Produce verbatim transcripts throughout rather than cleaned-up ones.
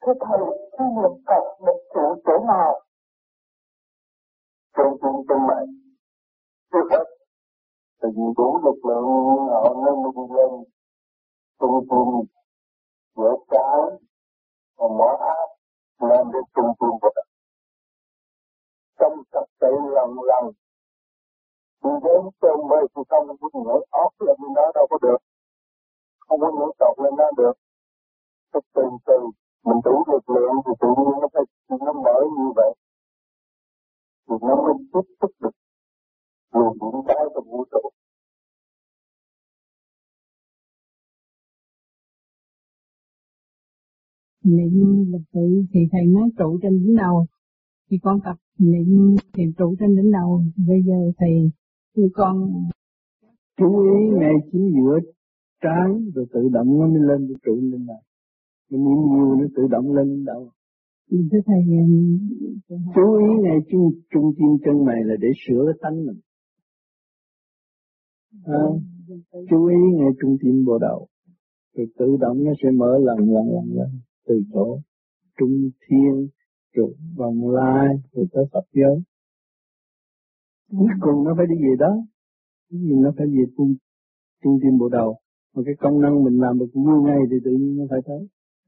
Thưa Thầy, khi niệm Phật được trụ chỗ nào? Trong tim trong mày. Trước hết, tại vì đủ lực lượng họ nên mình đi lên trung tim giữa trái và mở áp lên đến trung tim của mình. Trong trật tự lần lần đi đến trên mê thì không có nhảy óc lên bên đó đâu có được, không có nhảy tọt lên đó được. Cái từ từ mình đủ lực lượng thì tự nhiên nó phải nó mở như vậy thì nó mới tiếp xúc được luồng điện trái trong vũ trụ. Niệm lục tự thì thầy nói trụ trên đỉnh đầu, thì con tập niệm thì trụ trên đỉnh đầu. Bây giờ thầy như con chú ý ngay chính giữa trái rồi tự động nó mới lên được trụ lên đầu. Mình niệm nhiều nó tự động lên đỉnh đầu. Thưa thầy, chú ý ngay trung trung tim chân mày là để sửa cái tánh mình. À, chú ý ngay trung tim bộ đầu, rồi tự động nó sẽ mở lần lần lần lần từ chỗ trung thiên rồi vòng lai rồi tới Phật giới. Cuối cùng nó phải đi về đó, nhưng nó phải về trung trung tim bộ đầu. Mà cái công năng mình làm được như ngay thì tự nhiên nó phải tới.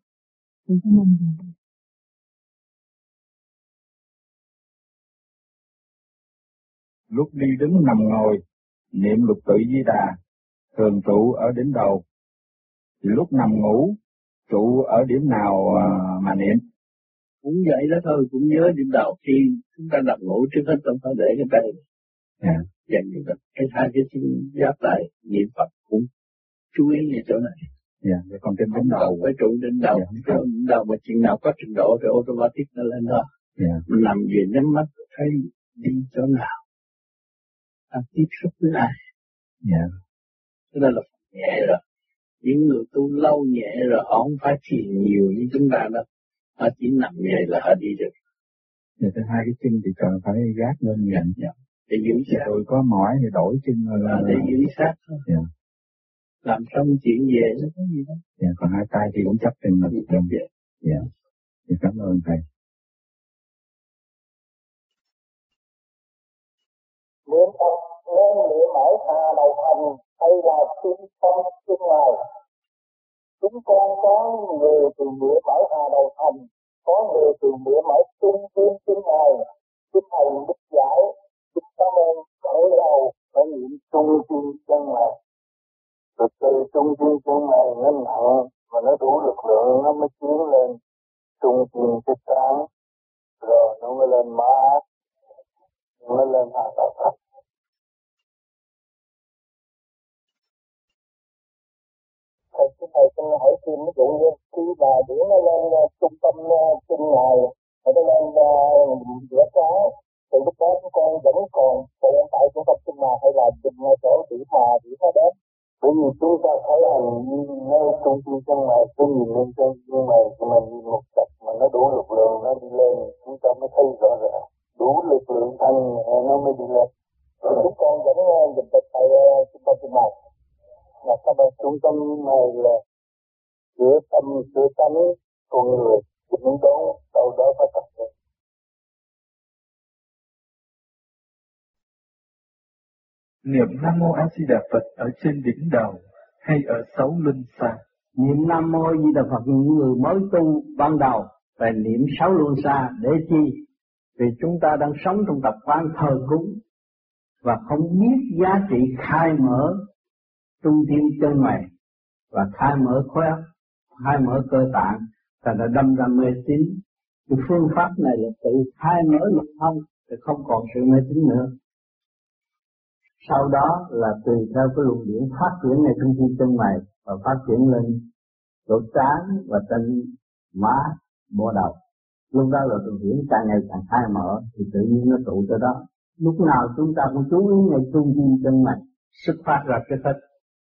Lúc đi đứng nằm ngồi, niệm lục tự Di Đà, thường trụ ở đỉnh đầu. Thì lúc nằm ngủ, trụ ở điểm nào mà niệm? Cũng vậy đó thôi, cũng nhớ điểm đầu. Khi chúng ta nằm ngủ trước hết không phải để cái tay yeah. dành như vậy. Cái hai cái chân giáp lại niệm Phật cũng chú ý về chỗ này. Dạ, yeah. Còn trên đỉnh đầu phải trụ đỉnh đầu, yeah, cái đỉnh đầu mà chừng nào có trình độ thì automatic nó lên đó. Yeah. Mình nằm về nhắm mắt thấy đi chỗ nào, ta tiếp xúc với ai. Dạ. Cái đó là nhẹ rồi. Những người tu lâu nhẹ rồi họ không phải thiền nhiều như chúng ta đâu. Họ chỉ nằm nhẹ là họ đi được. Dạ, thứ hai cái chân thì cần phải gác lên nhận. Dạ. Để giữ sát. Rồi có mỏi thì đổi chân là... À, để giữ sát thôi. Dạ. Làm xong chuyện về nó có gì đâu. Dạ, còn hai tay thì cũng chấp trên mình. Dạ. Dạ. Dạ, cảm ơn thầy. Niệm Phật nên niệm ở Hà Đầu Thành hay là trung tâm bên ngoài? Chúng con có người từ niệm ở Hà Đầu Thành, có người từ niệm ở trung tâm bên ngoài. Xin thầy đức giải, xin cảm ơn ở đầu phải niệm trung tâm bên ngoài. Từ từ trung tâm chân mày nó nặng mà nó đủ lực lượng nó mới tiến lên trung tâm cái trán, rồi nó mới lên má, nó lên hạ đầu thấp. Thầy xin thầy xin hỏi thêm ví dụ như khi mà điển nó lên uh, trung tâm uh, chân ngoài, rồi nó lên uh, giữa trái, thì lúc đó chúng con vẫn còn tồn tại trung tâm chân ngoài hay là dừng ngay chỗ điểm mà điểm nó đến? Bởi vì chúng ta khởi hành nơi trung tâm chân mày, cứ nhìn lên trên chân mày thì mình nhìn một tập mà nó đủ lực lượng nó đi lên, chúng ta mới thấy rõ ràng. Đủ lực lượng thanh nó mới đi lên. Rồi chúng con vẫn nhìn được tại trung tâm chân mày. Là các bạn trung tâm này là giữa tâm, giữa tánh con người, chỉnh đốn, đâu đó phải tập được. Niệm Nam Mô A Di Đà Phật ở trên đỉnh đầu hay ở sáu luân xa? Niệm Nam Mô A Di Đà Phật những người mới tu ban đầu và niệm sáu luân xa để chi? Vì chúng ta đang sống trong tập quán thờ cúng và không biết giá trị khai mở trung tim chân mày và khai mở khối óc, khai mở cơ tạng, ta đã đâm ra mê tín. Cái phương pháp này là tự khai mở lục thông thì không còn sự mê tín nữa. Sau đó là tùy theo cái luồng điển phát triểnในtrung tim chân mày và phát triển lên chỗ trán và trên má bộ đầu. Lúc đó là luồng điển càng ngày càng khai mở thì tự nhiên nó tụ tới đó. Lúc nào chúng ta cũng chú ý ngay trung tim chân mày xuất phát ra cái hết.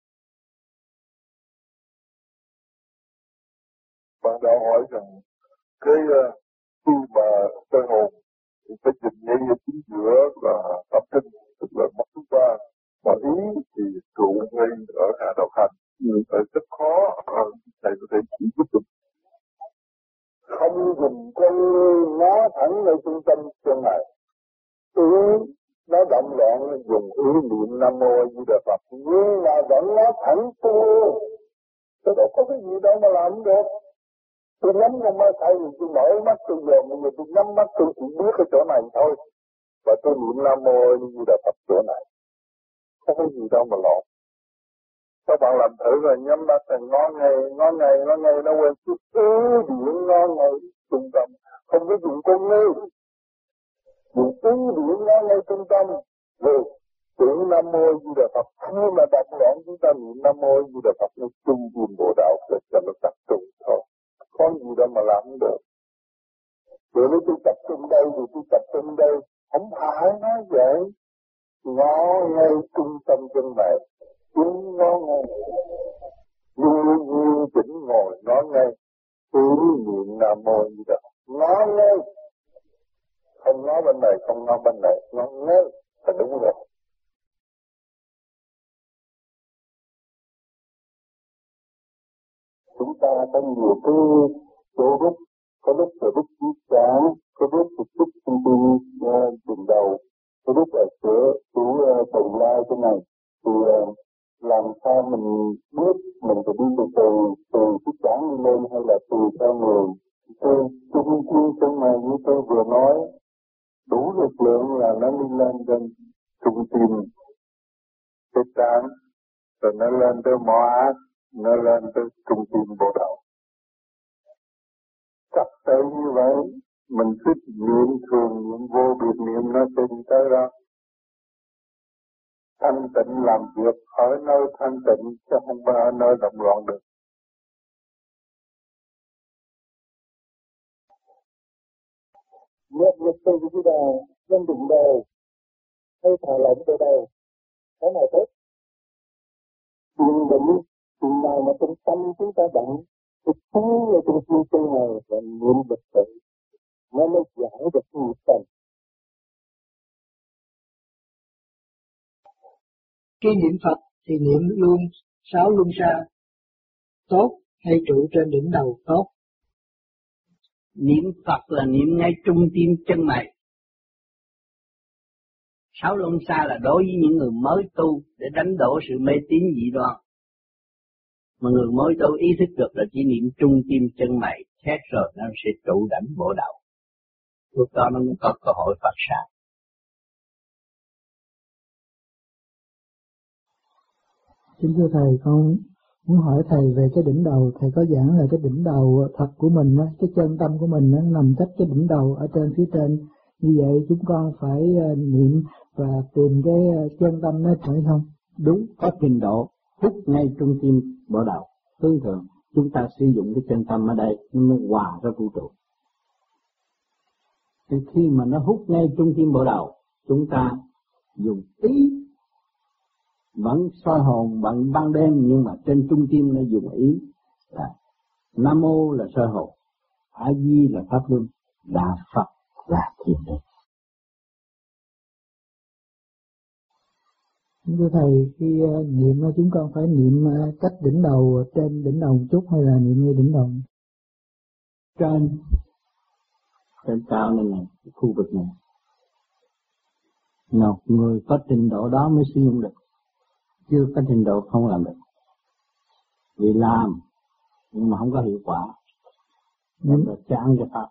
Bạn đã hỏi rằng cái khi mà soi hồn thì phải dịch nhẹ về chính giữa là tâm kinh, tức là mắt chúng ta, mà ý thì trụ ngay ở Hạ Đầu Thành, ừ. Rất khó, thầy có thể chỉ giúp được. không dùng con ngươi ngó thẳng nơi trung tâm chân này. Ý nó động loạn dùng ý niệm Nam Mô Di Đà Phật, nhưng mà vẫn ngó thẳng tu. Tôi đâu có cái gì đâu mà làm được. Tôi nhắm con mắt thay thì tôi mở mắt tôi giờ, bây giờ tôi nhắm mắt tôi chỉ biết cái chỗ này thôi. Và tôi niệm Nam Mô Di Đà Phật chỗ này. Không có gì đâu mà lộn. Các bạn làm thử rồi nhắm mắt rồi ngó ngay, ngó ngay, ngó ngay, nó quên chút ý điện ngó ngay trung tâm. Không có dùng con ngươi. Dùng ý điện ngó ngay trung tâm. Rồi tưởng Nam Mô Di Đà Phật. Khi mà đọc loạn chúng ta niệm Nam Mô Di Đà Phật nó trung tâm bộ đạo để cho nó tập trung thôi. Có gì đâu mà làm không được. Rồi nếu tôi tập trung đây thì tôi tập trung đây. Không phải nói vậy. Ngó ngay trung tâm chân mày. Chúng ngó ngay. Như như chỉnh ngồi ngó ngay. Ý niệm Nam Mô Di Đà Phật. Ngó ngay. Không ngó bên này, không ngó bên này. Ngó ngay. Là đúng rồi. Chúng ta có nhiều cái chỗ rút, có lúc là rút chiếc chán, có lúc là rút thông tin trình đầu, có lúc là sửa chủ tầng lai thế này. Thì uh, làm sao mình biết mình phải đi từ từ, từ chiếc chán đi lên hay là từ theo người. Tôi chung chuyên chân mà như tôi vừa nói, đủ lực lượng là nó đi lên trên trung tim, cái chán, rồi nó lên tới mỏ ác. Nó lên tới trung tâm bộ đạo. Chắc tới như vậy, mình cứ niệm thường, niệm vô biệt niệm nó sẽ đi tới đó. Thanh tịnh làm việc ở nơi thanh tịnh, chứ không phải ở nơi động loạn được. Nhất nhất từ cái đầu, lên đỉnh đầu, hay thả lỏng tới đầu, cái này tốt. Yên định, chừng nào mà trong tâm chúng ta đặng, cái khí ở trong心chân này là niệm Phật tự, nó mới giải được nghiệp trần. Khi niệm Phật thì niệm luôn sáu luân xa tốt hay trụ trên đỉnh đầu tốt? Niệm Phật là niệm ngay trung tim chân mày. Sáu luân xa là đối với những người mới tu để đánh đổ sự mê tín dị đoan. Mà người mới tu ý thức được là chỉ niệm trung tim chân mày, xét rồi nó sẽ trụ đảnh bộ đạo. Lúc đó nó mới có cơ hội phát sáng. Kính thưa Thầy, con muốn hỏi Thầy về cái đỉnh đầu. Thầy có giảng là cái đỉnh đầu thật của mình, cái chân tâm của mình nó nằm cách cái đỉnh đầu ở trên phía trên. Như vậy chúng con phải niệm và tìm cái chân tâm nó phải không? Đúng, có trình độ hút ngay trung tim bộ đạo. Thường thường chúng ta sử dụng cái chân tâm ở đây nó mới hòa ra vũ trụ. Thì khi mà nó hút ngay trung tim bộ đạo, chúng ta dùng ý vẫn soi hồn bằng ban đêm, nhưng mà trên trung tim nó dùng ý là Nam Mô là soi hồn, A Di là pháp luân, Đà Phật là thiền định. Thưa Thầy, khi niệm chúng con phải niệm cách đỉnh đầu, trên đỉnh đầu một chút hay là niệm ngay đỉnh đầu? Trên, trên cao này này, khu vực này. Nào, người có trình độ đó mới sử dụng được. Chưa có trình độ không làm được. Vì làm, nhưng mà không có hiệu quả. Nên là chán cho Pháp.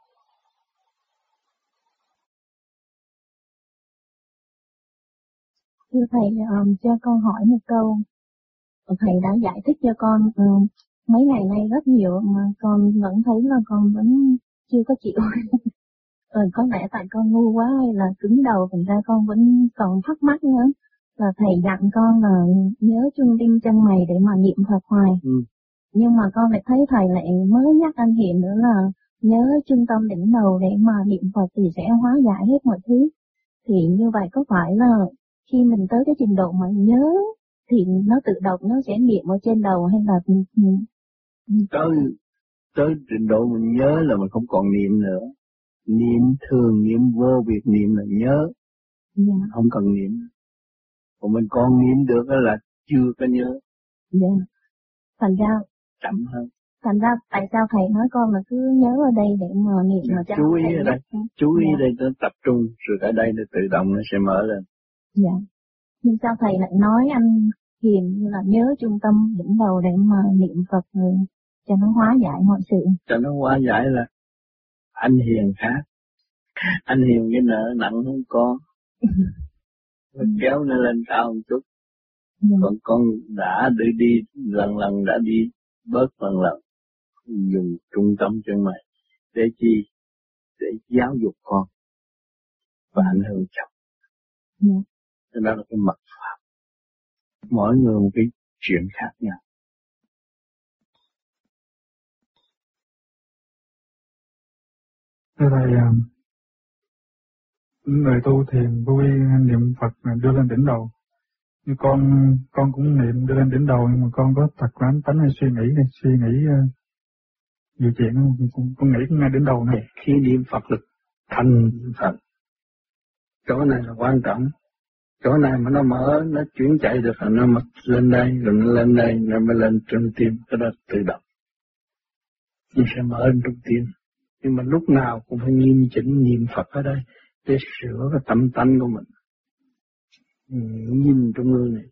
Thưa Thầy, um, cho con hỏi một câu. Thầy đã giải thích cho con um, mấy ngày nay rất nhiều mà con vẫn thấy là con vẫn chưa có chịu. Rồi có lẽ tại con ngu quá hay là cứng đầu, thành ra con vẫn còn thắc mắc nữa. Là Thầy dặn con là nhớ trung tim chân mày để mà niệm Phật hoài. Ừ. Nhưng mà con lại thấy Thầy lại mới nhắc anh Hiền nữa là nhớ trung tâm đỉnh đầu để mà niệm Phật thì sẽ hóa giải hết mọi thứ. Thì như vậy có phải là khi mình tới cái trình độ mà nhớ thì nó tự động nó sẽ niệm ở trên đầu hay là tới tới trình độ mình nhớ là mình không còn niệm nữa. Niệm thường, niệm vô việc niệm là nhớ. Dạ. Không cần niệm. Còn mình còn niệm được là chưa có nhớ. Dạ. Thành ra chậm hơn. thành ra tại sao thầy nói con là cứ nhớ ở đây để mà niệm mà cho chú ý ở đây, chú ý dạ. đây nó tập trung, rồi ở đây nó tự động nó sẽ mở lên. Dạ. Nhưng sao thầy lại nói anh Hiền như là nhớ trung tâm đỉnh đầu để mà niệm Phật rồi cho nó hóa giải mọi sự? Cho nó hóa giải là anh Hiền khác. Anh Hiền cái nợ nặng hơn con. Kéo nó lên cao một chút. Dạ. Còn con đã đi đi lần lần đã đi bớt lần lần, dùng trung tâm chân mày để chi? Để giáo dục con và ảnh hưởng chồng. Yeah. Đó là cái mật pháp. Mỗi người một cái chuyện khác nhau. Thưa thầy, người tu thiền vui niệm Phật đưa lên đỉnh đầu. Như con con cũng niệm đưa lên đỉnh đầu, nhưng mà con có thật lắm tánh hay suy nghĩ hay suy nghĩ uh, nhiều chuyện không? Con, con nghĩ ngay đỉnh đầu này. Khi niệm Phật lực thành Phật, chỗ này là quan trọng. Chỗ này mà nó mở, nó chuyển chạy được là nó mất lên đây, rồi nó lên đây, nó mới lên trung tim, cái đó tự động. Nó sẽ mở lên trung tim. Nhưng mà lúc nào cũng phải nghiêm chỉnh niệm Phật ở đây để sửa cái tâm tánh của mình. Nhìn trung ương này.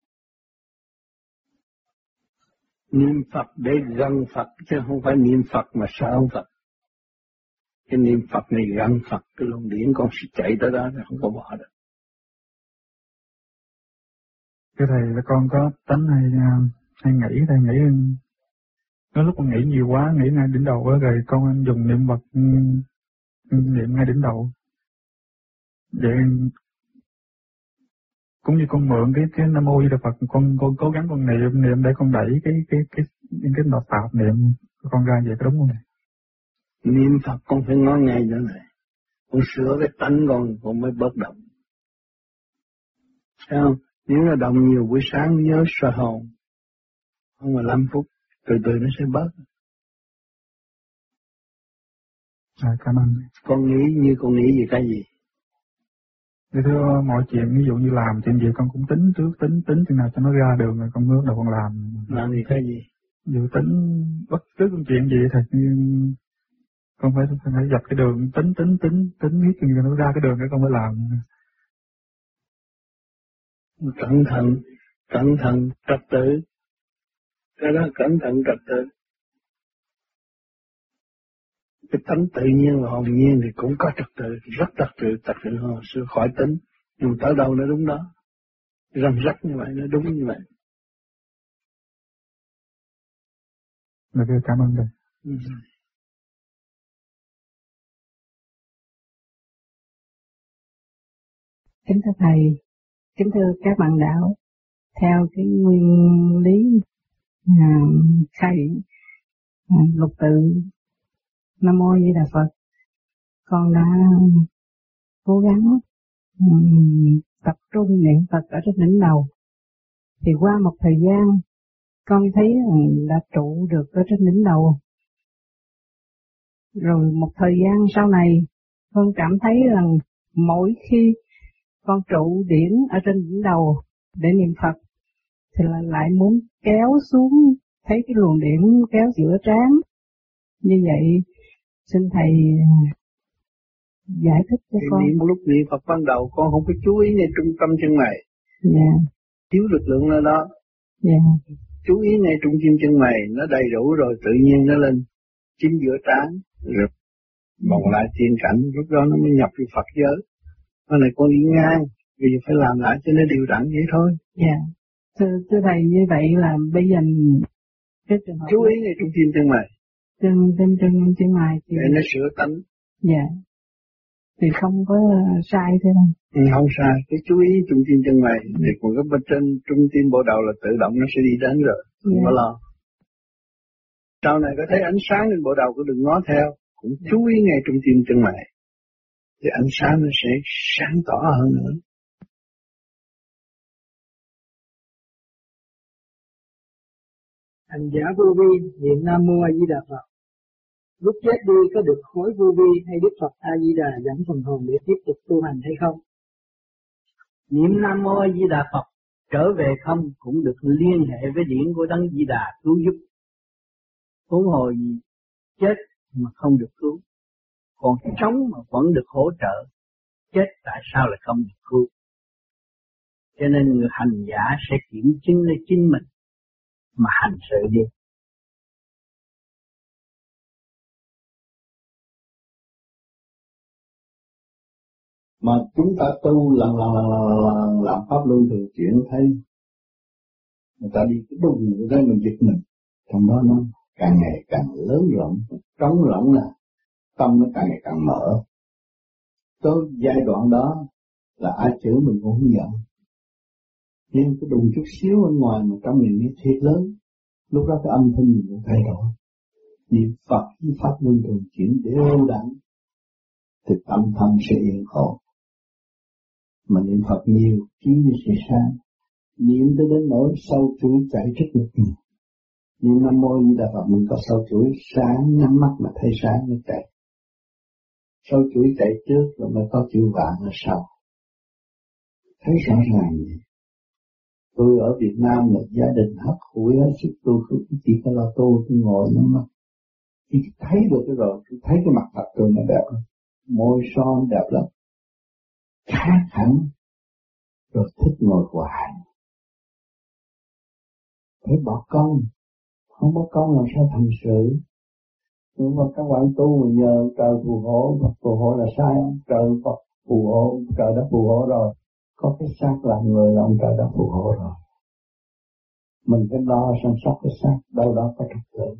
Niệm Phật để gần Phật, chứ không phải niệm Phật mà sợ Phật. Cái niệm Phật này gần Phật, cái luồng điển con sẽ chạy tới đó, nó không có bỏ được. Cái thầy là con có tánh hay hay nghĩ, thầy nghĩ có lúc con nghĩ nhiều quá, nghĩ ngay đỉnh đầu rồi con dùng niệm Phật niệm ngay đỉnh đầu. Vậy cũng như con mượn cái cái Nam Mô Di Đà Phật, con con cố gắng con niệm niệm để con đẩy cái cái cái những cái nọ tạp niệm con ra, vậy có đúng không này? Niệm Phật con phải ngó ngay chỗ này, con sửa cái tánh con con mới bớt động. Thấy không? Nếu là động nhiều buổi sáng nhớ soi hồn, không mà năm phút, từ từ nó sẽ bớt. À, cảm ơn. Con nghĩ như con nghĩ về cái gì? Thì thưa, mọi chuyện ví dụ như làm chuyện gì con cũng tính trước, tính tính chừng nào cho nó ra đường rồi con bước đầu con làm. Làm gì cái gì? Ví dụ tính bất cứ công chuyện gì thật, con phải phải dập cái đường, tính tính tính tính biết chừng nào nó ra cái đường để con phải làm. Cẩn thận, cẩn thận trật tự. Cái đó cẩn thận trật tự. Cái tánh tự nhiên và hồn nhiên thì cũng có trật tự, rất trật tự, trật tự hơn sự khỏi tính. Nhưng tới đâu nó đúng đó. Răng rắc như vậy, nó đúng như vậy. Được, cảm ơn thầy. Ừ. Kính thưa thầy, kính thưa các bạn đạo, theo cái nguyên lý à, khai à, lục tự Nam Mô Di Đà Phật, con đã cố gắng um, tập trung niệm Phật ở trên đỉnh đầu. Thì qua một thời gian, con thấy um, đã trụ được ở trên đỉnh đầu. Rồi một thời gian sau này, con cảm thấy rằng mỗi khi con trụ điển ở trên đỉnh đầu để niệm Phật, thì là lại muốn kéo xuống, thấy cái luồng điển kéo giữa trán. Như vậy, xin thầy giải thích cho thì con. Niệm lúc niệm Phật ban đầu con không có chú ý ngay trung tâm chân mày. Dạ. Yeah. Thiếu lực lượng ở đó. Dạ. Yeah. Chú ý ngay trung tâm chân mày, nó đầy đủ rồi tự nhiên nó lên chính giữa trán, rồi vòng lại tiên cảnh, lúc đó nó mới nhập vào Phật giới. Nó này con đi ngang, bây giờ phải làm lại cho nó điều đặn vậy thôi. Dạ. Yeah. Thưa, thưa thầy, như vậy là bây giờ cái trường hợp chú ý ngay trung tâm chân mày. Chân chân chân chân mày thì để nó sửa tánh. Dạ. Thì không có sai thế không? Ừ, không sai, cái chú ý trung tâm chân mày, ừ. Thì còn cái bên trên trung tâm bộ đầu là tự động nó sẽ đi đến rồi, không yeah. có lo. Sau này có thấy ánh sáng trên bộ đầu cũng đừng ngó theo, cũng yeah. chú ý ngay trung tâm chân mày, thì ánh sáng nó sẽ sáng tỏ hơn nữa. Hành giả vô vi niệm Nam Mô A Di Đà Phật, lúc chết đi có được khối vô vi hay Đức Phật A Di Đà dẫn phần hồn để tiếp tục tu hành hay không? Niệm Nam Mô A Di Đà Phật trở về không cũng được liên hệ với điển của Đấng Di Đà cứu giúp. huống hồ gì chết mà không được cứu, còn sống mà vẫn được hỗ trợ, chết tại sao lại không được cứu? Cho nên người hành giả sẽ kiểm chứng lấy chính mình mà hành sự đi. Mà chúng ta tu lần lần lần lần lần làm pháp luân thường chuyển thấy người ta đi cái đùng ở đây mình giật mình, trong đó nó càng ngày càng lớn rộng, trống rỗng là tâm nó càng ngày càng mở. Tới giai đoạn đó là ai chửi mình cũng không giận, nhưng cái đùng chút xíu ở ngoài mà trong mình nó thiệt lớn, lúc đó cái âm thanh mình cũng thay đổi. Niệm Phật với pháp luân thường chuyển đều đặn thì tâm thân sẽ yên ổn. Mà niệm Phật nhiều trí như sẽ sáng, niệm tới đến nỗi sâu chuỗi chạy trước ngực mình. Nhưng Nam Mô Di Đà Phật mình có sâu chuỗi sáng, nhắm mắt mà thấy sáng nó chạy. Sâu chuỗi chạy trước rồi mới có chữ vạn ở sau. Thấy rõ ràng vậy. Tôi ở Việt Nam là gia đình hấp hủi hết sức, tôi không chỉ có là tôi, tôi ngồi nhắm mắt. Khi thấy được cái rồi, tôi thấy cái mặt Phật tôi nó đẹp lắm, môi son đẹp lắm, khác hẳn, rồi thích ngồi hoài. Phải bỏ công, không bỏ công làm sao thành sự. Nhưng mà các bạn tu mà nhờ trời phù hộ, Phật phù hộ là sai không? Trời Phật phù hộ, trời đã phù hộ rồi, có cái xác làm người là ông trời đã phù hộ rồi. Mình phải lo săn sóc cái xác, đâu đó có trật tự.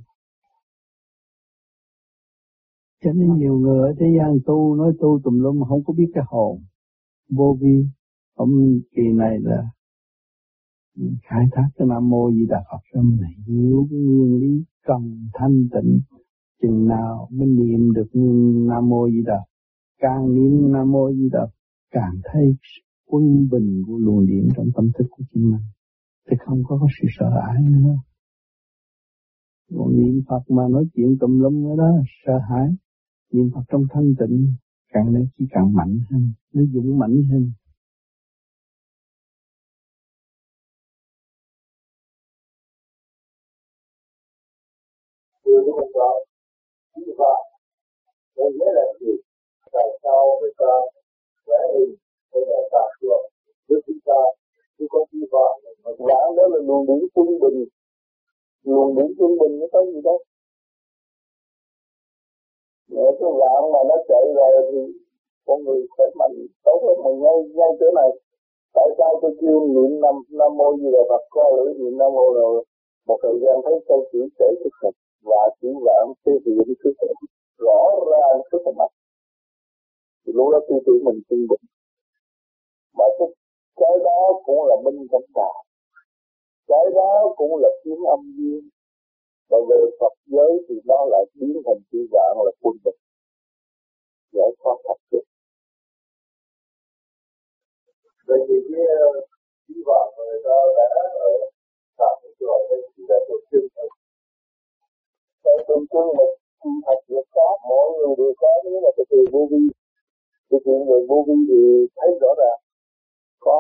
Cho nên nhiều người ở thế gian tu, nói tu tùm lum mà không có biết cái hồn, vô vi. Ông kỳ này là khai thác cái Nam Mô Di Đà Phật cho mình hiểu cái nguyên lý cần thanh tịnh. Chừng nào mới niệm được Nam Mô Di Đà, càng niệm Nam Mô Di Đà càng thấy quân bình của luồng điện trong tâm thức của chính mình, thì không có, có sự sợ hãi nữa. Còn niệm Phật mà nói chuyện tùm lum ở đó sợ hãi. Niệm Phật trong thanh tịnh càng ngày chỉ càng mạnh hơn, nó dũng mãnh hơn. Điều của mình gọi như vậy, có nghĩa là gì? Tại sao người ta vẽ đi, bây giờ ta được với chúng ta, chứ có như vậy. Mà lãng đó là luồng điển trung bình, luồng điển trung bình nó có gì đâu. Nếu cái lãng mà nó chạy rồi thì con người khỏe mạnh tốt hơn mà ngay ngay chỗ này. Tại sao tôi kêu niệm Nam Nam Mô Di Đà Phật, coi lưỡi niệm Nam Mô rồi một thời gian thấy câu chữ chảy xuất thực và chữ vạn thế thì những thứ rõ ràng rất là mạnh. Thì lúc đó tư tưởng mình trung bình. Mà cái, cái đó cũng là minh chánh đạo, cái đó cũng là tiếng âm dương. Và về Phật giới thì nó lại biến thành chữ vạn là quân bình, giải thoát thật sự. Vậy thì cái chữ vạn người ta đã ở tạm rồi đây thì đã được chứng thật. Tại tượng trưng mà thật việc khác, mỗi người đều có, nếu mà cái từ vô vi, cái chuyện người vô vi thì thấy rõ ràng có.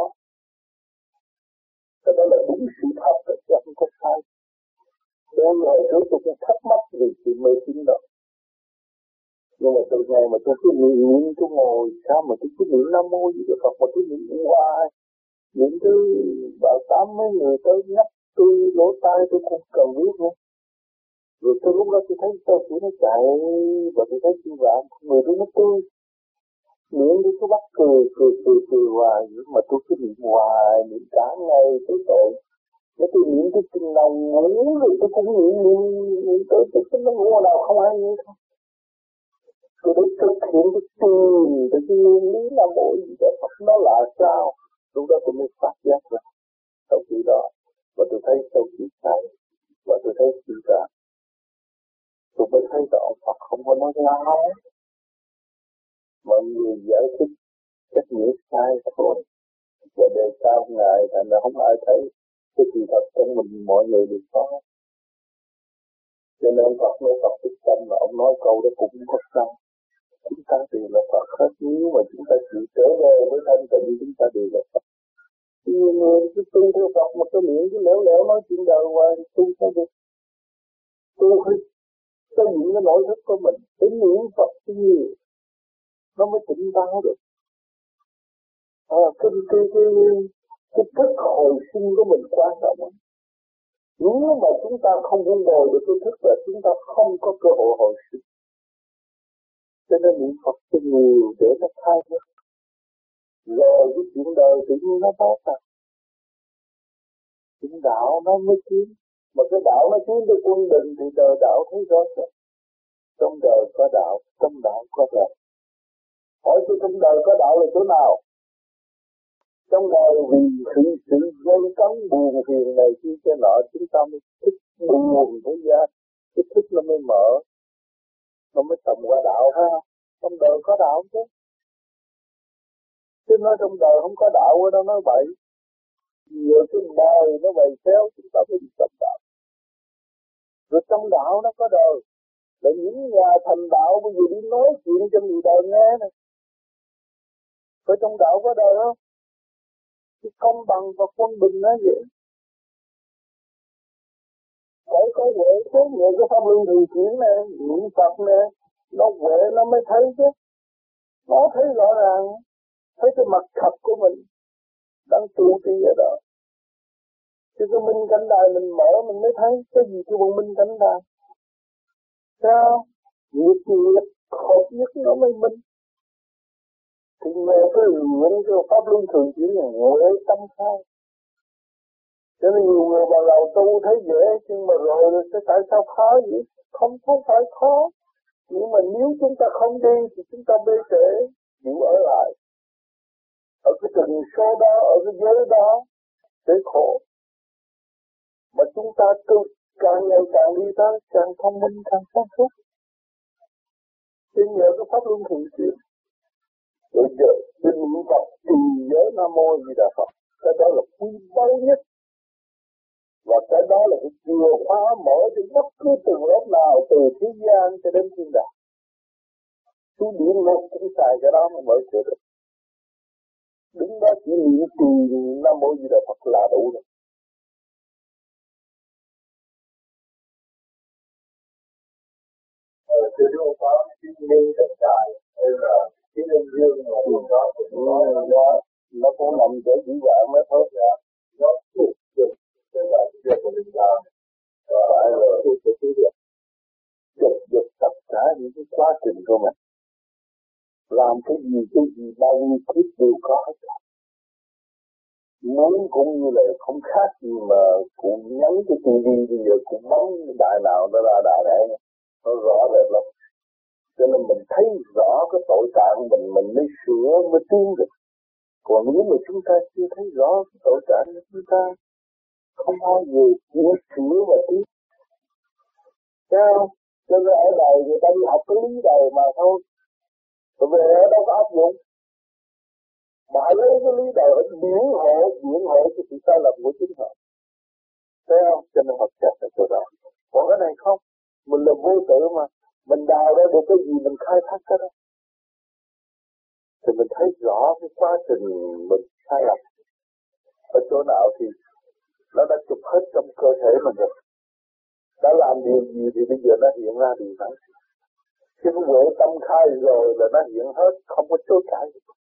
Cái đó là đúng sự thật, chứ không có sai. Tôi hỏi trước tôi cũng thắc mắc vì sự mê tín đó. Nhưng mà từ ngày mà tôi cứ niệm, tôi ngồi sao mà tôi cứ niệm Nam Mô Di Đà Phật mà tôi niệm hoài. Niệm thứ bảo tám mấy người tới nhắc tôi lỗ tai tôi không cần biết nữa. Rồi tôi lúc đó tôi thấy sao chỉ nó chạy và tôi thấy chư vạn người tôi nó tươi. Niệm tôi cứ bắt cười, cười, cười, cười hoài. Nhưng mà tôi cứ niệm hoài, niệm cả ngày tới tội. Nếu tôi niệm tới chừng nào ngủ rồi tôi cũng niệm, niệm, niệm tới tôi cứ nó ngủ nào không ai nghe không. Tôi để thực hiện cái tìm, cái nguyên lý là mỗi gì đó Phật nó là sao. Lúc đó tôi mới phát giác ra sau khi đó. Và tôi thấy sau khi sai. Và tôi thấy sự ra. Tôi mới thấy rõ Phật không có nói láo. Mọi người giải thích cách nghĩa sai thôi. Và đề cao Ngài thành ra không ai thấy cái sự thật trong mình mọi người đều có. Cho nên Phật nói Phật thích tâm là ông nói câu đó cũng có sao. Chúng ta đều là Phật hết, nếu mà chúng ta chịu trở về với thanh tịnh chúng ta đều là Phật. Nhiều người cứ tu theo Phật mà cái miệng cứ lẻo lẻo nói chuyện đời hoài tu sao được. Tu phải xây dựng cái nội thức của mình, để niệm Phật nhiều, nó mới tỉnh táo được. À, cái, cái, cái, cái thức hồi sinh của mình quan trọng. Nếu mà chúng ta không vun bồi được cái thức là chúng ta không có cơ hội hồi sinh. Cho nên niệm Phật cho nhiều để nó thay mất. Rồi cái chuyện đời tự nhiên nó tốt ra. Chuyện đạo nó mới kiếm. Mà cái đạo nó kiếm tới quân bình thì đời đạo thấy rõ ràng. Trong đời có đạo, trong đạo có đời. Hỏi tôi trong đời có đạo là chỗ nào? Trong đời vì sự sự gây cấn buồn phiền này kia cái nọ chúng ta mới thích buồn thế gian, cái thích nó mới mở, nó mới tầm qua đạo ha. Trong đời có đạo chứ. Chứ nói trong đời không có đạo ở đâu nói bậy. Nhiều cái đời nó bày xéo chúng ta mới đi tập đạo. Rồi trong đạo nó có đời. Là những nhà thành đạo bây giờ đi nói chuyện cho người đời nghe này. Ở trong đạo có đời không? Cái công bằng và quân bình nó vậy. Phải có huệ chứ, người cái pháp luân thường chuyển nè, niệm Phật nè, nó huệ nó mới thấy chứ. Nó thấy rõ ràng, thấy cái mặt thật của mình đang tu trì ở đó. Chứ cái minh cánh đài mình mở mình mới thấy cái gì cái bộ minh cánh đài. Sao? Nghiệp nghiệp hợp nhất nó mới minh. Thì mà cái luyện cái pháp luân thường chuyển là ngồi ấy tâm sao. Cho nên nhiều người vào đầu tu thấy dễ, nhưng mà rồi sẽ tại sao khó vậy? Không không phải khó. Nhưng mà nếu chúng ta không đi thì chúng ta bê trễ, chịu ở lại. Ở cái trình số đó, ở cái giới đó, sẽ khổ. Mà chúng ta tu càng ngày càng đi tới, càng thông minh, càng sáng suốt. Chứ nhờ cái pháp luân thường chuyển. Bây giờ, cái niệm Phật trì giới Nam Mô Di Đà Phật, cái đó là quý báu nhất. Và cái đó là cái chìa khóa mở cho bất cứ từng lớp nào từ thế gian cho đến thiên đàng. Chú điện ngục cũng xài cái đó mà mở cửa được. Đứng đó chỉ niệm trì Nam Mô Di Đà Phật là đủ rồi. Ờ, từ đâu có cái nhân thực tại, hay là cái nhân dương mà luôn đó cũng có, nó cũng nằm chỗ dĩ vãng mới thôi ra. Nó thuộc được, tức là việc của mình làm, phải là cái cái cái việc. Chụp được tất cả những cái quá trình của mình. Làm cái gì, cái gì, bao nhiêu kiếp đều có hết. Muốn cũng như là không khác gì mà cũng nhấn cái tivi bây giờ cũng bấm đại nào nó ra đại này. Nó rõ rệt lắm. Cho nên mình thấy rõ cái tội trạng mình, mình mới sửa, mới tiến được. Còn nếu mà chúng ta chưa thấy rõ cái tội trạng của chúng ta, không bao giờ chịu sửa và tiến. Sao? Cho nên ở đời người ta đi học cái lý đời mà thôi. Rồi về ở đâu có áp dụng. Mà lấy cái lý đời ở biển hộ, biển hộ cho sự sai lầm của chính họ. Thấy không? Cho nên họ chết ở chỗ đó. Còn cái này không. Mình là vô tự mà. Mình đào ra được cái gì mình khai thác cái đó. Thì mình thấy rõ cái quá trình mình sai lầm. Ở chỗ nào thì nó đã chụp hết trong cơ thể mình rồi. Đã làm điều gì thì bây giờ nó hiện ra điều đó. Khi cái huệ tâm khai rồi là nó hiện hết, không có chối cãi.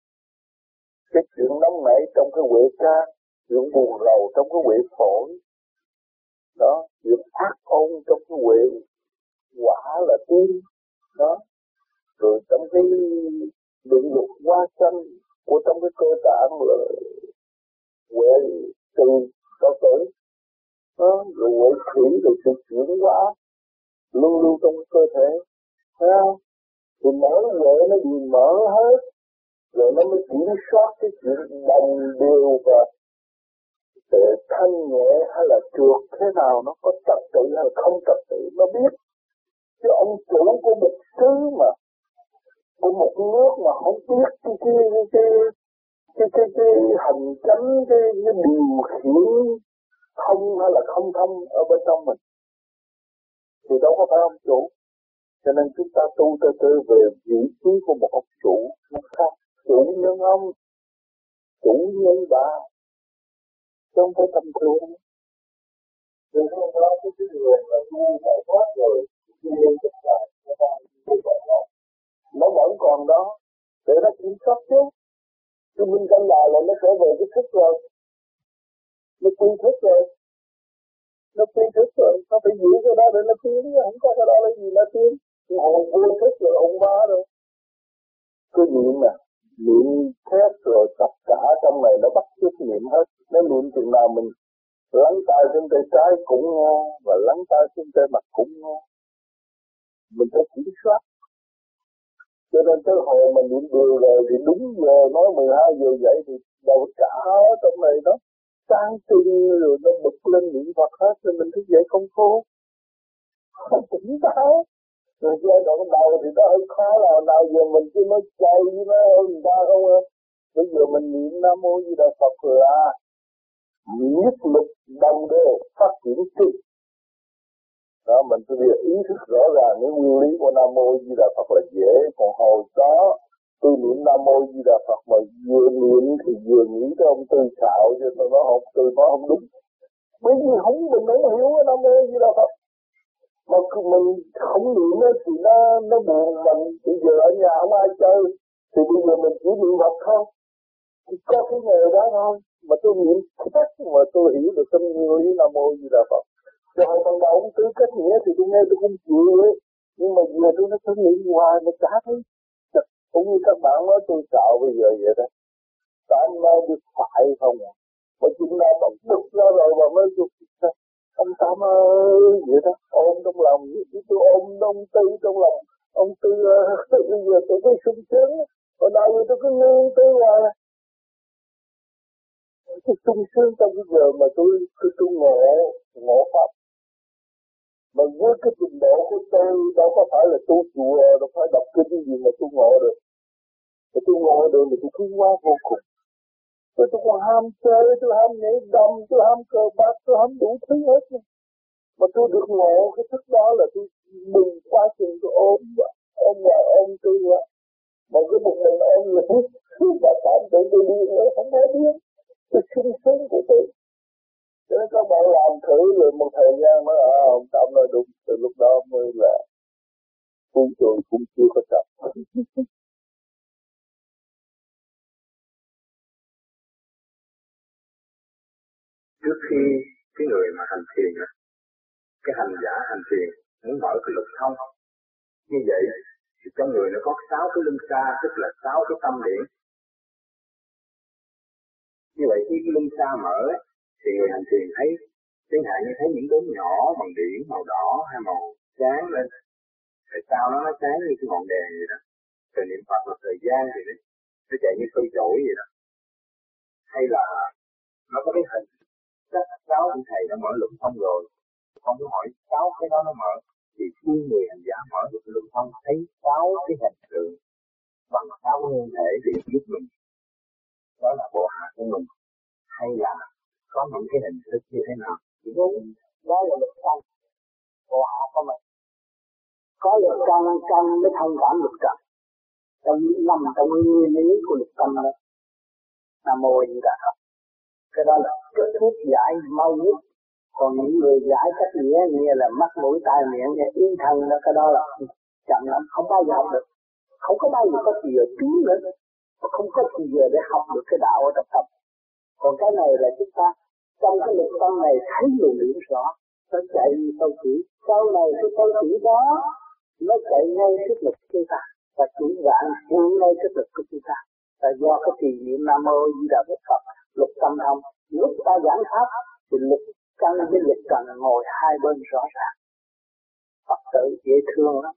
Cái chuyện nóng nảy trong cái huệ ca, chuyện buồn rầu trong cái huệ phổi, đó, chuyện ác ôn trong cái huệ quả là tim, đó, rồi trong cái định luật hoa xanh của trong cái cơ tạng là huệ từ cao tuổi, đó, rồi huệ thủy rồi sự chuyển hóa lưu lưu trong cái cơ thể, thấy không? Thì mỗi huệ nó đều mở hết. Rồi nó mới kiểm soát cái chuyện đồng đều và thanh nhẹ hay là trượt thế nào, nó có trật tự hay là không trật tự, nó biết. Chứ ông chủ của một xứ mà, của một nước mà không biết cái cái cái cái cái, cái hành chánh, cái, cái điều khiển thông hay là không thông ở bên trong mình, thì đâu có phải ông chủ. Cho nên chúng ta tu tới tới về vị trí của một ông chủ nó khác. Chủ nhân ông, chủ nhân bà, chứ không phải tầm thường. Từ hôm đó cái người mà tu giải thoát rồi, nó vẫn còn đó để nó kiểm soát chứ. Cái minh căn nhà là nó trở về cái thức rồi, nó quy thức rồi, nó quy thức rồi, nó phải giữ cái đó để nó tiến, không có cái đó là gì nó tiến. Cái hồn vô thức rồi ông ba rồi. Cái niệm mà niệm thét rồi tất cả trong này nó bắt chước niệm hết. Nó niệm chừng nào mình lắng tay trên tay trái cũng ngon và lắng tay trên tay mặt cũng ngon. Mình phải kiểm soát. Cho nên tới hồi mà niệm điều rồi thì đúng giờ nói mười hai giờ dậy thì đầu cả ở trong này đó sáng trưng rồi nó bật lên niệm Phật hết rồi mình thức dậy không khô. Không tỉnh táo. Rồi giai đoạn đầu thì nó hơi khó là nào giờ mình cứ nói chay với nó người ta không à. Bây giờ mình niệm Nam Mô Di Đà Phật là nhất lực đồng đều phát triển kinh. Đó mình phải biết ý thức rõ ràng những nguyên lý của Nam Mô Di Đà Phật là dễ. Còn hồi đó tôi niệm Nam Mô Di Đà Phật mà vừa niệm thì vừa nghĩ tới ông Tư xạo cho tôi nói không, tôi nói không đúng. Bởi vì không mình không hiểu cái Nam Mô Di Đà Phật. Mà mình không niệm thì nó nó buồn mình. Bây giờ ở nhà không ai chơi thì bây giờ mình chỉ niệm Phật thôi. Thì có cái nghề đó thôi. Mà tôi niệm cách mà tôi hiểu được trong nguyên lý Nam Mô Di Đà Phật. Rồi ban đầu ông Tư kết nghĩa thì tôi nghe tôi không chịu ấy. Nhưng mà giờ tôi nó thử niệm hoài mà chả thấy. Cũng như các bạn nói tôi xạo bây giờ vậy đó. Tại anh nói được phải không à. Mà chúng ta bật đứt ra rồi mà mới được. Ông Tám ơi vậy đó. Ôm trong lòng. Tôi ôm ông Tư trong lòng. Ông Tư bây giờ tôi thấy sung sướng. Hồi nào giờ tôi cứ nương Tư hoài. Cái sung sướng trong cái giờ mà tôi tôi, tôi ngộ ngộ pháp. Mà với cái trình độ của tôi đâu có phải là tu chùa, đâu phải đọc kinh gì mà tôi ngộ được. Mà tôi ngộ được thì tôi thương quá vô cùng. Tôi tôi còn ham chơi, tôi ham nhảy đầm, tôi ham cờ bạc, tôi ham đủ thứ hết. Mà tôi được ngộ cái thức đó là tôi mừng quá chừng tôi ôm ôm hoài ôm tôi quá. Mà cái một mình ôm người và cảm tưởng tôi đi nữa không có biết. Tôi sung sướng của tôi. Cho nên các bạn làm thử rồi một thời gian mới à ông Tâm nói đúng. Từ lúc đó mới là tôi tôi cũng chưa có tập. Trước khi cái người mà hành thiền, cái hành giả hành thiền muốn mở cái lực thông như vậy thì trong người nó có sáu cái luân xa, tức là sáu cái tâm điển. Như vậy khi cái luân xa mở thì người hành thiền thấy chẳng hạn như thấy những đốm nhỏ bằng điển màu đỏ hay màu sáng lên. Tại sao nó nó sáng như cái ngọn đèn vậy đó. Rồi niệm Phật một thời gian thì nó, nó chạy như cây chổi vậy đó. Hay là nó có cái hình các sáu của thầy đã mở luận thông rồi, không có hỏi sáu cái đó nó mở, thì khi người hành giả mở được luận thông thấy sáu cái hình tượng bằng sáu nguyên thể để giúp mình, đó là bộ hạ của mình, hay là có những cái hình thức như thế nào? Đúng, đó là lực căn, bộ hạ của mình. Có lực căn, căn mới thông cảm lực trần. Trong nằm trong nguyên lý của lực căn đó, Nam Mô Di Đà Phật. Cái đó là kết thúc giải mau nhất. Còn những người giải cách nghĩa như là mắt mũi tai miệng như yên thân đó, cái đó là chậm lắm, không bao giờ học được. Không có bao giờ có gì ở tiếng nữa. Không có gì giờ để học được cái đạo ở trong tâm. Còn cái này là chúng ta trong cái lực tâm này thấy luồng điển rõ, nó chạy như sâu chỉ. Sau này cái sâu chỉ đó nó chạy ngay trước lực của chúng ta và chuyển vạn hướng ngay trước lực của chúng ta. Là do cái trì niệm Nam Mô Di Đà Phật, lực tâm thông. Lúc ta giảng pháp thì lực căn với lực trần ngồi hai bên rõ ràng. Phật tử dễ thương lắm.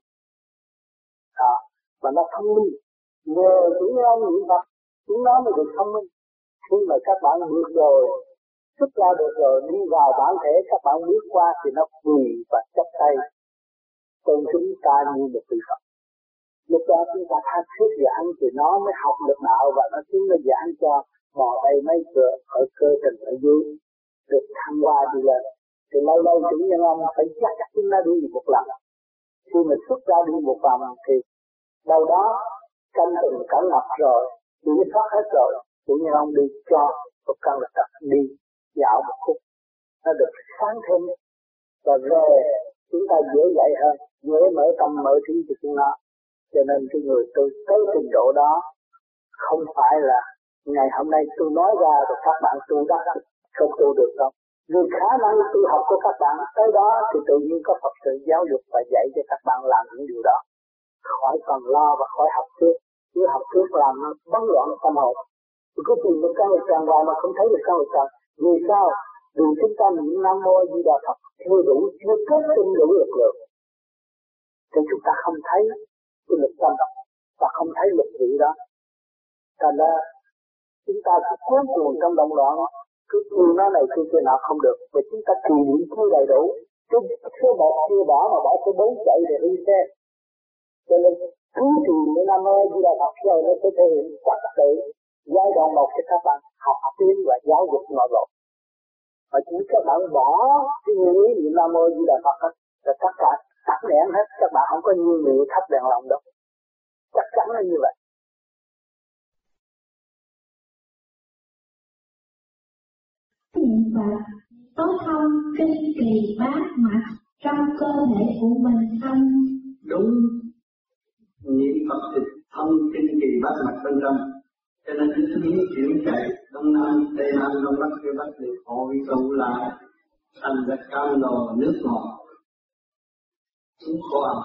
Đó, và nó thông minh. Nhờ chúng nó niệm Phật, chúng nó mới được thông minh. Khi mà các bạn bước rồi, xuất ra được rồi, đi vào bản thể các bạn bước qua thì nó quỳ và chắp tay tôn chúng ta như một vị Phật. Lúc đó chúng ta tha thiết giảng thì nó mới học được đạo và nó chúng nó giảng cho bò đây mấy cửa ở cơ trình ở dưới được thăng hoa đi lên. Thì lâu lâu chủ nhân ông phải dắt chúng nó đi một lần. Khi mình xuất ra đi một vòng thì đâu đó canh từng cẩn ngập rồi, chỉ thoát hết rồi, chủ nhân ông đi cho một căn lực tập đi dạo một khúc, nó được sáng thêm và về chúng ta dễ dạy hơn. dễ mở tâm mở trí cho chúng nó. Cho nên cái người tôi tới trình độ đó không phải là ngày hôm nay tôi nói ra rồi các bạn tu đắc không tu được đâu. Vì khả năng tu học của các bạn tới đó thì tự nhiên có Phật sự giáo dục và dạy cho các bạn làm những điều đó. Khỏi cần lo và khỏi học trước. Chứ học trước làm nó bấn loạn tâm hồn. Thì cứ tìm được căn lực tràn vào mà không thấy được căn lực tràn. Vì sao? Vì chúng ta niệm Nam Mô A Di Đà Phật chưa đủ, chưa kết tinh đủ lực lượng. Thì chúng ta không thấy cái lực tâm và không thấy lực vị đó. Thành ra chúng ta cứ cuốn cuồng trong động loạn, cứ kêu nó này kêu kia nọ không được. Vì chúng ta trì niệm chưa đầy đủ. Chứ số một chưa bỏ mà bỏ số bốn chạy để đi xe. Cho nên cứ trì niệm Nam Mô A Di Đà Phật rồi nó sẽ thể hiện trật tự. Giai đoạn một cho các bạn học tiến và giáo dục nội bộ. Và chỉ các bạn bỏ cái nguyên lý niệm Nam Mô A Di Đà Phật hết, là tất cả tắt đèn hết, các bạn không có nhiên liệu thắp đèn lòng đâu. Chắc chắn là như vậy. Niệm Phật có thông kinh kỳ bát mạch trong cơ thể của mình không? Đúng, niệm Phật thì thông kinh kỳ bát mạch bên trong. Cho nên những biến chuyển chạy đông nam tây nam đông bắc tây bắc thì hội tụ lại thành ra cam lồ nước ngọt xuống khổ ẩm.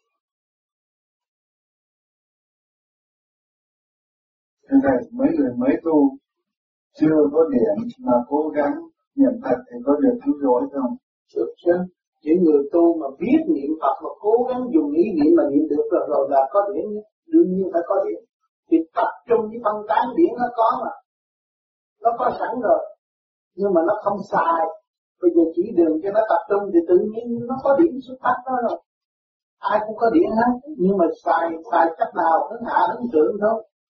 Thế này mấy người mới tu chưa có điểm mà cố gắng niệm Phật thì có được cứu rỗi không? Được chứ. Những người tu mà biết niệm Phật mà cố gắng dùng ý niệm mà niệm được rồi, rồi là có điểm, đương nhiên phải có điểm. Thì tập trung với phân tán điển nó có mà. Nó có sẵn rồi. Nhưng mà nó không xài. Bây giờ chỉ đường cho nó tập trung thì tự nhiên nó có điểm xuất phát đó rồi. Ai cũng có điểm hết. Nhưng mà xài, xài cách nào hướng hạ hướng thượng thôi.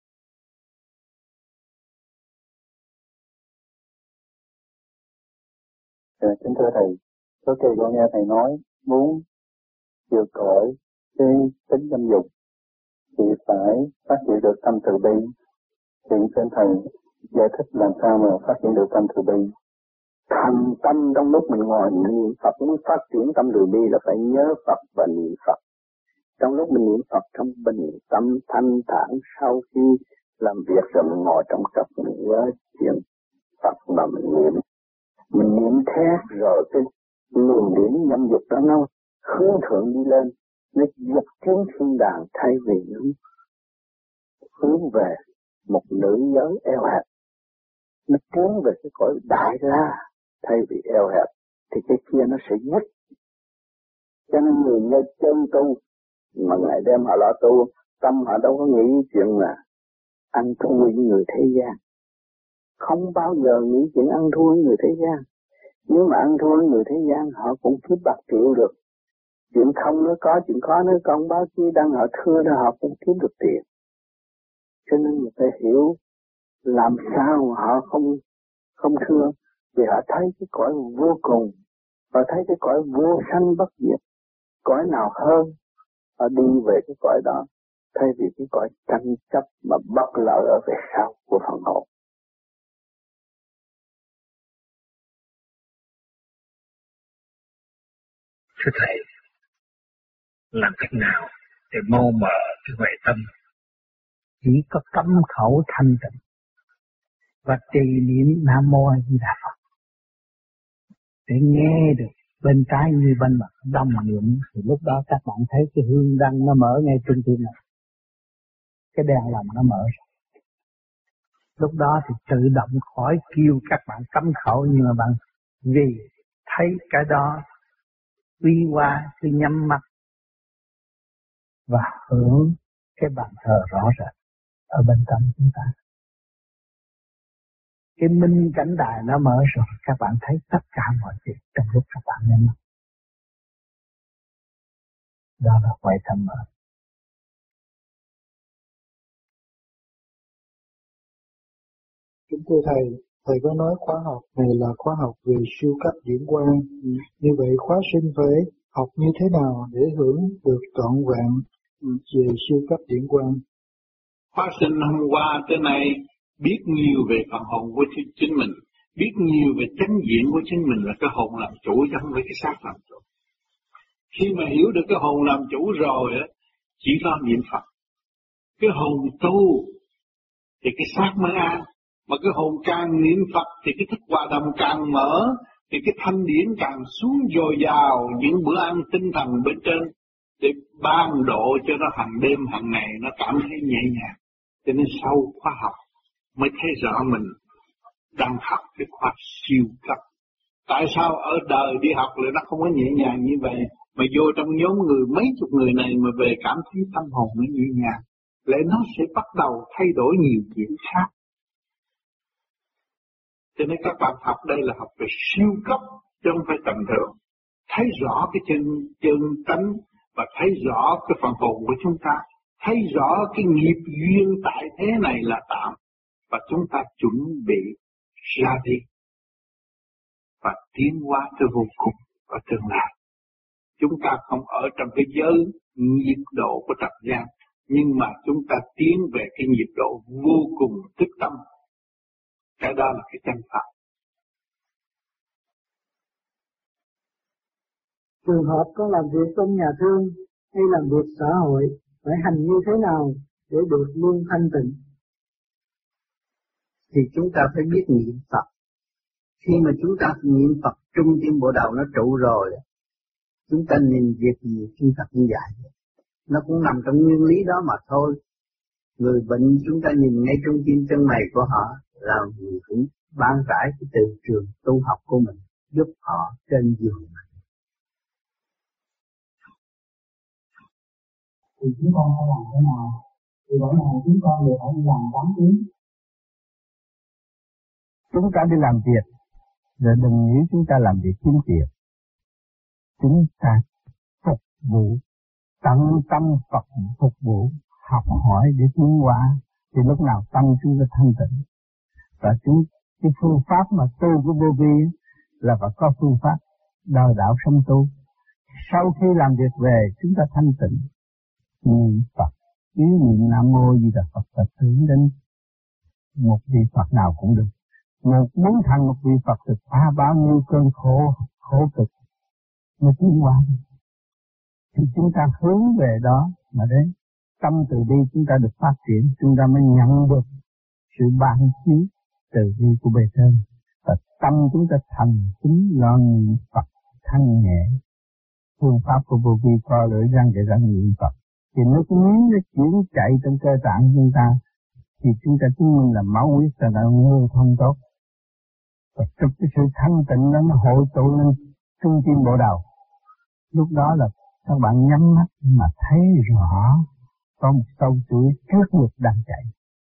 Dạ, kính thưa thầy, có kỳ con nghe thầy nói muốn vượt khỏi cái tính dâm dục thì phải phát triển được tâm từ bi. Thì xin thầy giải thích làm sao mà phát triển được tâm từ bi. Thành tâm trong lúc mình ngồi niệm Phật muốn phát triển tâm từ bi là phải nhớ Phật và niệm Phật. Trong lúc mình niệm Phật trong bình tâm thanh thản, sau khi làm việc rồi mình ngồi trong trật mình nhớ chuyện Phật mà mình niệm. Mình niệm thét rồi cái luồng điển nhâm dục đó nó hướng thượng đi lên, nó dục tiến thiên đàng thay vì nó hướng về một nữ giới eo hẹp. Nó tiến về cái cõi đại la thay vì eo hẹp thì cái kia nó sẽ dứt. Cho nên người nghe chân tu mà ngày đêm họ lo tu, tâm họ đâu có nghĩ chuyện là ăn thua với người thế gian. Không bao giờ nghĩ chuyện ăn thua với người thế gian. Nếu mà ăn thua với người thế gian họ cũng kiếm bạc triệu được. Chuyện không nó có, chuyện có nó không, báo chí đăng họ thưa đó họ cũng kiếm được tiền. Cho nên người ta hiểu làm sao họ không không thưa, vì họ thấy cái cõi vô cùng, họ thấy cái cõi vô sanh bất diệt, cõi nào hơn, họ đi về cái cõi đó, thay vì cái cõi tranh chấp mà bất lợi ở về sau của phần hồn. Thưa Thầy, làm cách nào để mau mở cái huệ tâm? Chỉ có cấm khẩu thanh tịnh và trì niệm Nam Mô A Di Đà Phật để nghe được bên trái như bên mặt đồng niệm, thì lúc đó các bạn thấy cái hương đăng nó mở ngay trung tim này, cái đèn lòng nó mở rồi. Lúc đó thì tự động khỏi kêu các bạn cấm khẩu, nhưng mà bạn vì thấy cái đó uy qua cứ nhắm mắt và hưởng cái bàn thờ rõ rệt ở bên tâm chúng ta. Cái minh cảnh đài nó mở rồi, các bạn thấy tất cả mọi chuyện trong lúc các bạn nhắm mắt. Đó là huệ tâm mở. Kính thưa Thầy, Thầy có nói khóa học này là khóa học về siêu cấp điển quang. Như vậy khóa sinh phải học như thế nào để hưởng được trọn vẹn về siêu cấp điển quang? Khóa sinh hôm qua tới nay biết nhiều về phần hồn của chính mình, biết nhiều về chánh diện của chính mình là cái hồn làm chủ chứ không phải cái xác làm chủ. Khi mà hiểu được cái hồn làm chủ rồi á, chỉ có niệm Phật. Cái hồn tu thì cái xác mới an, mà cái hồn càng niệm Phật thì cái thức hòa đồng càng mở, thì cái thanh điển càng xuống dồi dào những bữa ăn tinh thần bên trên để ban độ cho nó hàng đêm hàng ngày nó cảm thấy nhẹ nhàng. Cho nên sau khoa học mới thấy rõ mình đang học cái khoa siêu cấp. Tại sao ở đời đi học lại nó không có nhẹ nhàng như vậy, mà vô trong nhóm người mấy chục người này mà về cảm thấy tâm hồn nó nhẹ nhàng, lại nó sẽ bắt đầu thay đổi nhiều chuyện khác. Cho nên các bạn học đây là học về siêu cấp chứ không phải tầm thường. Thấy rõ cái chân chân tánh và thấy rõ cái phần hồn của chúng ta, thấy rõ cái nghiệp duyên tại thế này là tạm, và chúng ta chuẩn bị ra đi và tiến hóa tới vô cùng và tương lai. Chúng ta không ở trong cái giới nhiệt độ của trần gian, nhưng mà chúng ta tiến về cái nhiệt độ vô cùng tức tâm. Cái đó là cái chân pháp. Trường hợp con làm việc trong nhà thương hay làm việc xã hội, phải hành như thế nào để được luôn thanh tịnh? Thì chúng ta phải biết niệm Phật. Khi mà chúng ta niệm Phật trung tim bộ đầu nó trụ rồi, chúng ta nhìn việc gì chúng ta cũng dạy. Nó cũng nằm trong nguyên lý đó mà thôi. Người bệnh chúng ta nhìn ngay trung tim chân mày của họ là người cũng ban rãi cái từ trường tu học của mình, giúp họ trên giường. Thì chúng con phải làm thế nào? Thì mỗi ngày chúng con đều phải đi làm tám tiếng. Chúng ta đi làm việc, rồi đừng nghĩ chúng ta làm việc kiếm tiền. Chúng ta phục vụ, tận tâm Phật phục vụ, học hỏi để tiến hóa, thì lúc nào tâm chúng ta thanh tịnh. Và chúng cái phương pháp mà tu của Vô Vi là phải có phương pháp đời đạo sống tu. Sau khi làm việc về chúng ta thanh tịnh, niệm Phật, ý niệm Nam Mô Di Đà Phật, tập tưởng đến một vị Phật nào cũng được. Một muốn thành một vị Phật được phá bao nhiêu cơn khổ khổ cực mới tiến hóa. Thì chúng ta hướng về đó mà đến tâm từ bi chúng ta được phát triển, chúng ta mới nhận được sự ban chiếu từ bi của bề trên, và tâm chúng ta thành kính lo niệm Phật thanh nhẹ. Phương pháp của Vô Vi co lưỡi răng để răng niệm Phật, thì nước miếng nó chuyển chạy trong cơ tạng chúng ta, thì chúng ta chứng minh là máu huyết là đã lưu thông tốt. Và trong cái sự thanh tịnh đó nó hội tụ lên trung tim bộ đầu. Lúc đó là các bạn nhắm mắt mà thấy rõ có một sâu chuỗi trước ngực đang chạy.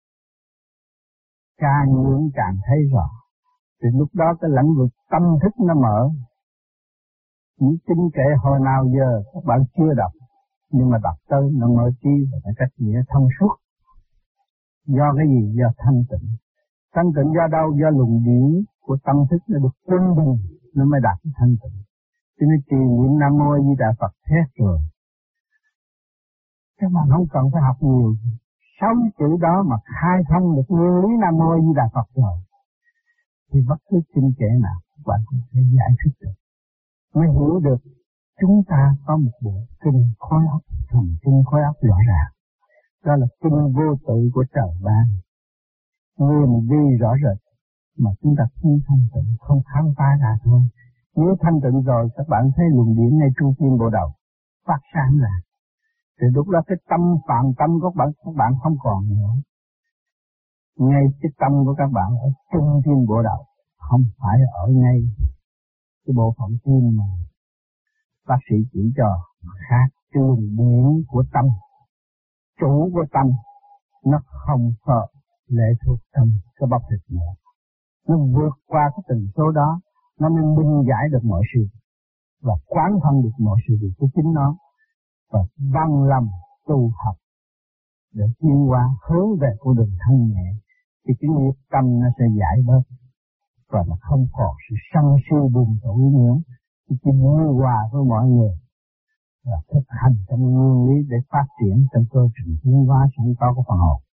Càng ngưỡng càng thấy rõ. Thì lúc đó cái lãnh vực tâm thức nó mở. Những kinh kệ hồi nào giờ các bạn chưa đọc, nhưng mà đọc tới nó mở trí và nó cách nghĩa thông suốt. Do cái gì? Do thanh tịnh. Thanh tịnh do đâu? Do luồng điển của tâm thức nó được quân bình, nó mới đạt cái thanh tịnh. Cho nên trì niệm Nam Mô Di Đà Phật hết rồi. Các bạn không cần phải học nhiều. Sáu chữ đó mà khai thông được nguyên lý Nam Mô Di Đà Phật rồi, thì bất cứ kinh kệ nào các bạn cũng sẽ giải thích được. Mới hiểu được chúng ta có một bộ kinh khối óc, thần kinh khối óc rõ ràng. Đó là kinh vô tự của trời ban. Nguyên vi rõ rệt mà chúng ta không thanh tịnh, không khám phá ra thôi. Nếu thanh tịnh rồi các bạn thấy luồng điển ngay trung tim bộ đầu phát sáng ra. Thì lúc đó cái tâm phạm tâm của các bạn, các bạn không còn nữa. Ngay cái tâm của các bạn ở trung tim bộ đầu, không phải ở ngay cái bộ phận tim mà bác sĩ chỉ cho khác. Cái luồng điển của tâm, chủ của tâm, nó không có lệ thuộc trong cái bắp thịt nữa. Nó vượt qua cái tần số đó, nó mới minh giải được mọi sự và quán thông được mọi sự việc của chính nó, và bằng lòng tu học để tiến hóa hướng về con đường thanh nhẹ, thì cái nghiệp tâm nó sẽ giải bớt và nó không còn sự sân si buồn tủi nữa, thì chỉ vui hòa với mọi người và thực hành trong nguyên lý để phát triển trong cơ trình tiến hóa sẵn có của phần hồn.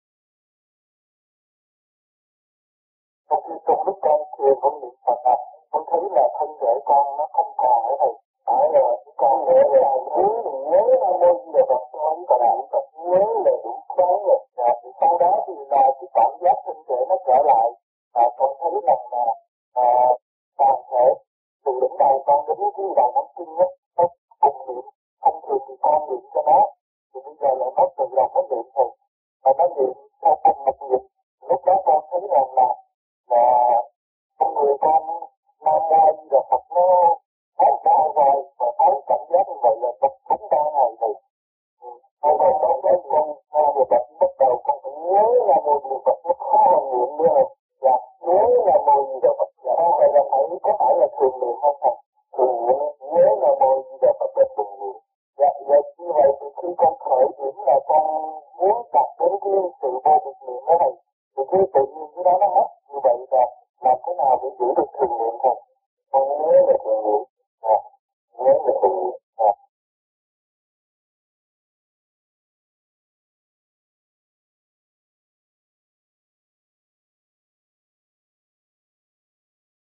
Trong khi trong lúc con thiền không niệm Phật học, con thấy là thân thể con nó không còn ở đây. Phải rồi, con nhớ là nhớ thì nhớ Nam Mô Di Đà Phật, không còn lại Phật nhớ là đủ khoáng rồi. À, thì sau đó thì là cái cảm giác thân thể nó trở lại. À, con thấy rằng là à, toàn thể từ đỉnh đầu con đến cái đầu ngón chân á, nó cùng niệm. Thông thường thì con niệm cho nó, thì bây giờ là nó tự động nó niệm thôi. Và nó niệm theo cùng một nhịp. Lúc đó con thấy rằng là là con người con Nam Mô Di Đà Phật nó thấy cao rồi và thấy cảm giác như vậy là tập đúng ba ngày rồi. Sau đó con thấy con Nam Mô Phật bắt đầu con phải nhớ Nam Mô Di Đà Phật, nó khó mà niệm nữa rồi. Và nhớ Nam Mô Di Đà Phật. Và vậy là phải có phải là thường niệm không thầy? Thường niệm nhớ Nam Mô Di Đà Phật là thường niệm. Dạ, dạ, như vậy thì khi con khởi điểm là con muốn đạt đến cái sự vô biệt niệm đó này, thì cái tự nhiên cái đó nó mất. Như vậy là làm thế nào để giữ được thường niệm không? Con nhớ là thường niệm, à, nhớ là thường niệm.